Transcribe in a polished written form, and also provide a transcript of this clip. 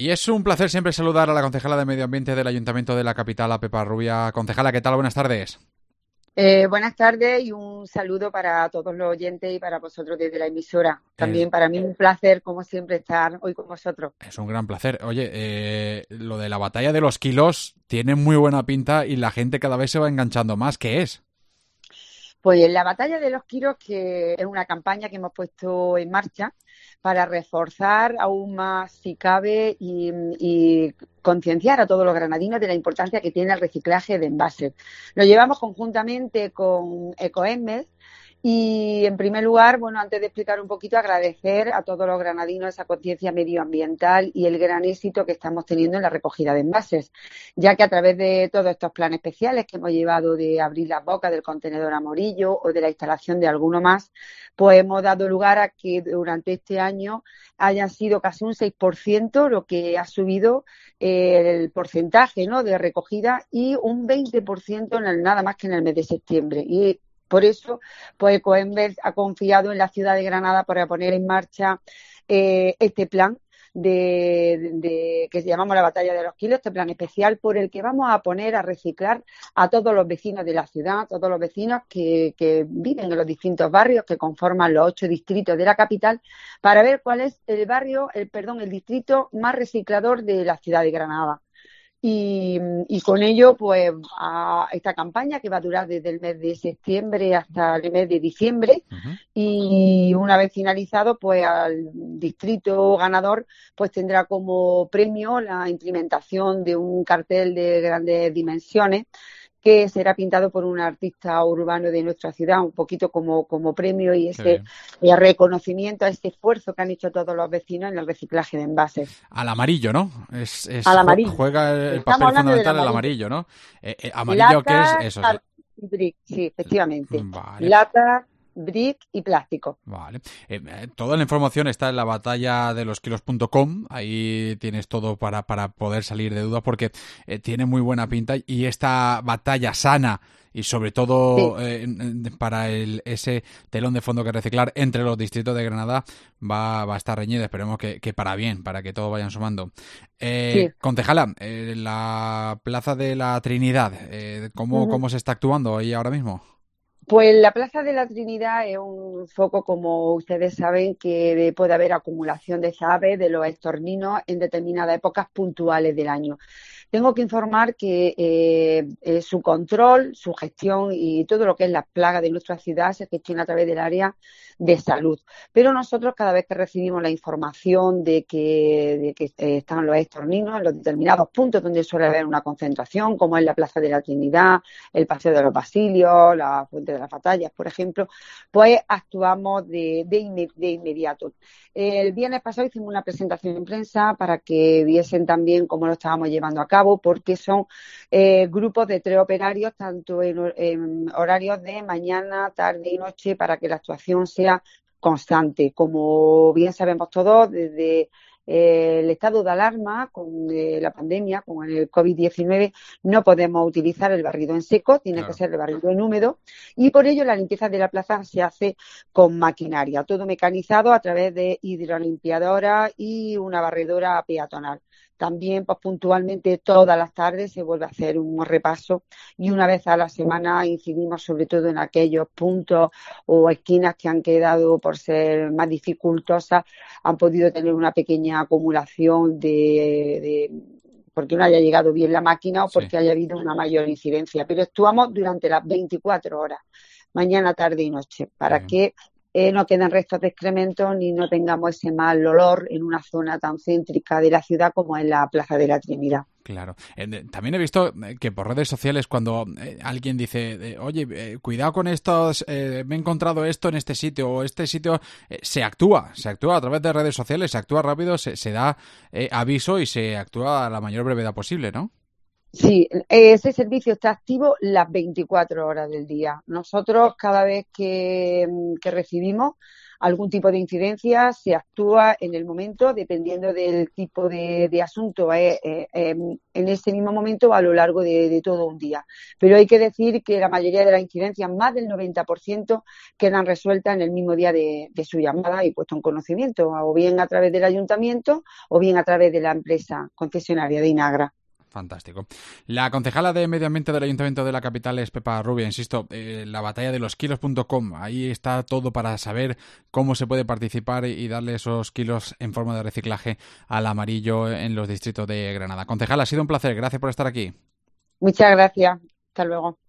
Y es un placer siempre saludar a la concejala de Medio Ambiente del Ayuntamiento de la capital, a Pepa Rubia. Concejala, ¿qué tal? Buenas tardes. Buenas tardes y un saludo para todos los oyentes y para vosotros desde la emisora. Es, También para mí un placer, como siempre, estar hoy con vosotros. es un gran placer. Oye, lo de la batalla de los kilos tiene muy buena pinta y la gente cada vez se va enganchando más. ¿Qué es? Pues la Batalla de los Quiros, que es una campaña que hemos puesto en marcha para reforzar aún más, si cabe, y concienciar a todos los granadinos de la importancia que tiene el reciclaje de envases. Lo llevamos conjuntamente con Ecoembes. Y en primer lugar, bueno, antes de explicar un poquito, agradecer a todos los granadinos esa conciencia medioambiental y el gran éxito que estamos teniendo en la recogida de envases, ya que a través de todos estos planes especiales que hemos llevado de abrir las bocas del contenedor amarillo o de la instalación de alguno más, pues hemos dado lugar a que durante este año hayan sido casi un 6% lo que ha subido el porcentaje, ¿no?, de recogida y un 20% nada más que en el mes de septiembre. Y por eso, pues Ecoembes ha confiado en la ciudad de Granada para poner en marcha este plan que llamamos la Batalla de los Kilos, este plan especial por el que vamos a poner a reciclar a todos los vecinos de la ciudad, a todos los vecinos que viven en los distintos barrios que conforman los 8 distritos de la capital, para ver cuál es el distrito más reciclador de la ciudad de Granada. Y con ello, pues, a esta campaña que va a durar desde el mes de septiembre hasta el mes de diciembre, Uh-huh. y una vez finalizado, pues al distrito ganador, pues tendrá como premio la implementación de un cartel de grandes dimensiones que será pintado por un artista urbano de nuestra ciudad, un poquito como premio y Qué ese bien. reconocimiento a ese esfuerzo que han hecho todos los vecinos en el reciclaje de envases. Al amarillo, ¿no? Al amarillo. Juega el Estamos papel hablando del fundamental el amarillo. amarillo, ¿no? Amarillo, ¿qué es Lata, eso? y brick, sí, efectivamente. Vale. Lata, brick y plástico. Vale. Toda la información está en la batalla de los kilos.com. Ahí tienes todo para poder salir de dudas porque tiene muy buena pinta y esta batalla sana y sobre Sí, todo para ese telón de fondo que reciclar entre los distritos de Granada va a estar reñida. Esperemos que para bien, para que todos vayan sumando. sí. Concejala, la Plaza de la Trinidad, Ujú. ¿cómo se está actuando ahí ahora mismo? Pues la Plaza de la Trinidad es un foco, como ustedes saben, que puede haber acumulación de aves, de los estorninos, en determinadas épocas puntuales del año. Tengo que informar que su control, su gestión y todo lo que es la plaga de nuestra ciudad se gestiona a través del área de salud. Pero nosotros, cada vez que recibimos la información de que están los estorninos en los determinados puntos donde suele haber una concentración, como es la Plaza de la Trinidad, el Paseo de los Basilios, la Fuente de las Batallas, por ejemplo, pues actuamos de inmediato. El viernes pasado hicimos una presentación en prensa para que viesen también cómo lo estábamos llevando a cabo, porque son grupos de 3 operarios, tanto en horarios de mañana, tarde y noche, para que la actuación sea constante. Como bien sabemos todos, desde el estado de alarma con la pandemia, con el COVID-19, no podemos utilizar el barrido en seco, tiene que Claro. ser el barrido en húmedo, y por ello la limpieza de la plaza se hace con maquinaria, todo mecanizado a través de hidrolimpiadora y una barredora peatonal. También, pues, puntualmente todas las tardes se vuelve a hacer un repaso y una vez a la semana incidimos sobre todo en aquellos puntos o esquinas que han quedado por ser más dificultosas, han podido tener una pequeña acumulación de porque no haya llegado bien la máquina o Sí. porque haya habido una mayor incidencia. Pero actuamos durante las 24 horas, mañana, tarde y noche, Qué para bien. que no queden restos de excrementos ni no tengamos ese mal olor en una zona tan céntrica de la ciudad como es la Plaza de la Trinidad. Claro. También he visto que por redes sociales cuando alguien dice, oye, cuidado con estos, me he encontrado esto en este sitio o este sitio, se actúa a través de redes sociales, se actúa rápido, se da aviso y se actúa a la mayor brevedad posible, ¿no? Sí, ese servicio está activo las 24 horas del día. Nosotros cada vez que recibimos algún tipo de incidencia, se actúa en el momento, dependiendo del tipo de asunto, en ese mismo momento o a lo largo de todo un día. Pero hay que decir que la mayoría de las incidencias, más del 90%, quedan resueltas en el mismo día de su llamada y puesto en conocimiento, o bien a través del ayuntamiento o bien a través de la empresa concesionaria de Inagra. Fantástico. La concejala de Medio Ambiente del Ayuntamiento de la capital es Pepa Rubia. Insisto, la batalla de los kilos.com. Ahí está todo para saber cómo se puede participar y darle esos kilos en forma de reciclaje al amarillo en los distritos de Granada. Concejala, ha sido un placer. Gracias por estar aquí. Muchas gracias. Hasta luego.